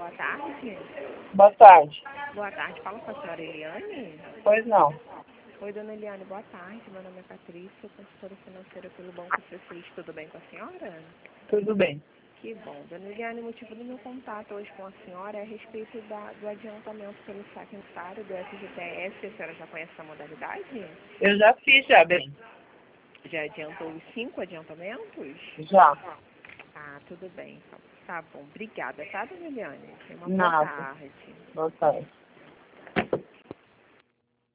boa tarde. Boa tarde. Boa tarde, fala com a senhora Eliane. Pois não. Oi, dona Eliane, boa tarde. Meu nome é Patrícia, consultora financeira pelo Banco C6. Tudo bem com a senhora? Tudo bem. Que bom. Dona Eliane, o motivo do meu contato hoje com a senhora é a respeito do adiantamento pelo saque necessário do FGTS. A senhora já conhece essa modalidade? Eu já fiz, já, bem. Já adiantou os 5 adiantamentos? Já. Ah, tudo bem. Tá bom. Obrigada, tá, dona Eliane? Tenha uma boa Nada. tarde. Boa tarde.